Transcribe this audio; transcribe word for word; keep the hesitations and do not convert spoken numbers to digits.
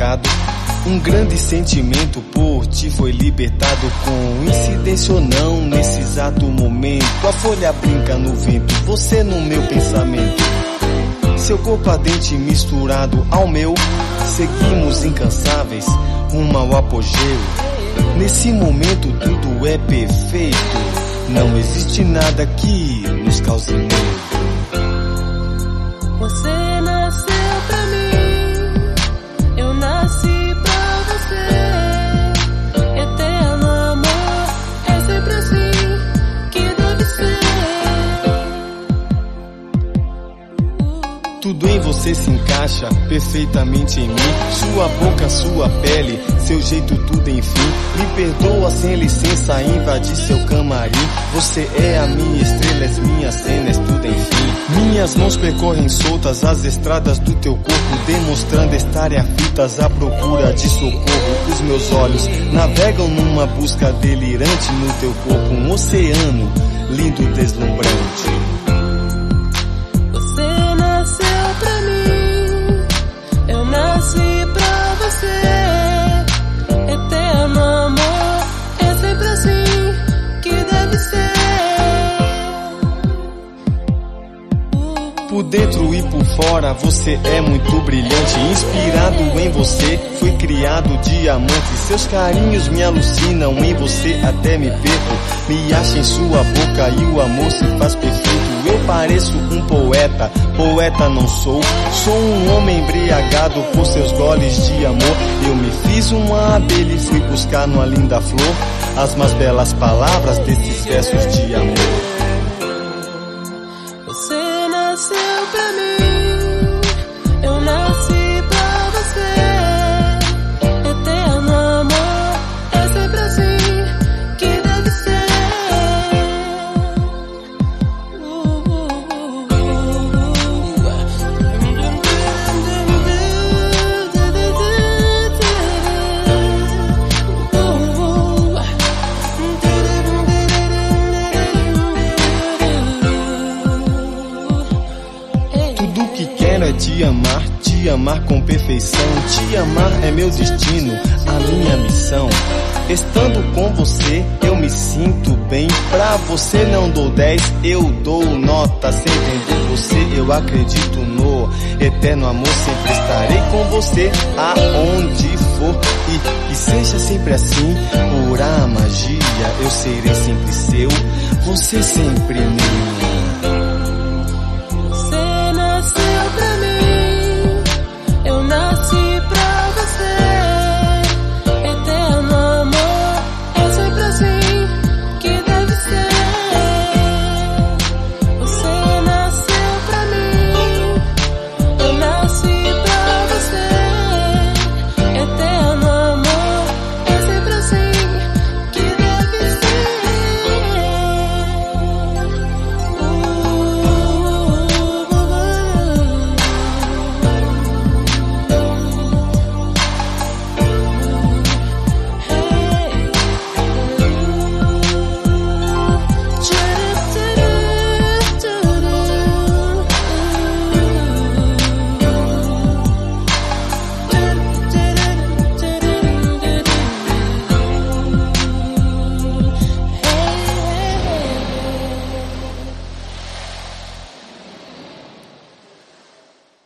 pecado. Um grande sentimento por ti foi libertado. Coincidência ou não, nesse exato momento, a folha brinca no vento, você no meu pensamento. Seu corpo ardente misturado ao meu, seguimos incansáveis rumo ao apogeu. Nesse momento tudo é perfeito, não existe nada que nos cause medo. Você nasceu pra mim, eu nasci pra você. Eterno amor, é sempre assim que deve ser. Tudo em você se encaixa perfeitamente em mim. Sua boca, sua pele, seu jeito, tudo enfim. Me perdoa sem licença, invadir seu camarim. Você é a minha estrela, és minha cena, és tudo enfim. Minhas mãos percorrem soltas as estradas do teu corpo, demonstrando estarem aflitas à procura de socorro. Os meus olhos navegam numa busca delirante no teu corpo, um oceano lindo, deslumbrante. Você nasceu pra mim, eu nasci pra você. Eterno amor, é sempre assim que deve ser. Por dentro e por fora você é muito brilhante. Inspirado em você, fui criado diamante. Seus carinhos me alucinam, em você até me perco. Me acha em sua boca e o amor se faz perfeito. Eu pareço um poeta, poeta não sou. Sou um homem embriagado por seus goles de amor. Eu me fiz uma abelha e fui buscar numa linda flor as mais belas palavras desses versos de amor. Você nasceu pra mim, eu nasci pra você. Eterno amor, é sempre assim que deve ser. Uh, uh, Tudo que quero é te amar, te amar com perfeição. Te amar é meu destino, a minha missão. Estando com você, eu me sinto bem. Pra você não dou dez, eu dou nota. Sem entender você, eu acredito no eterno amor. Sempre estarei com você, aonde for. E que seja sempre assim, pura magia. Eu serei sempre seu, você sempre meu.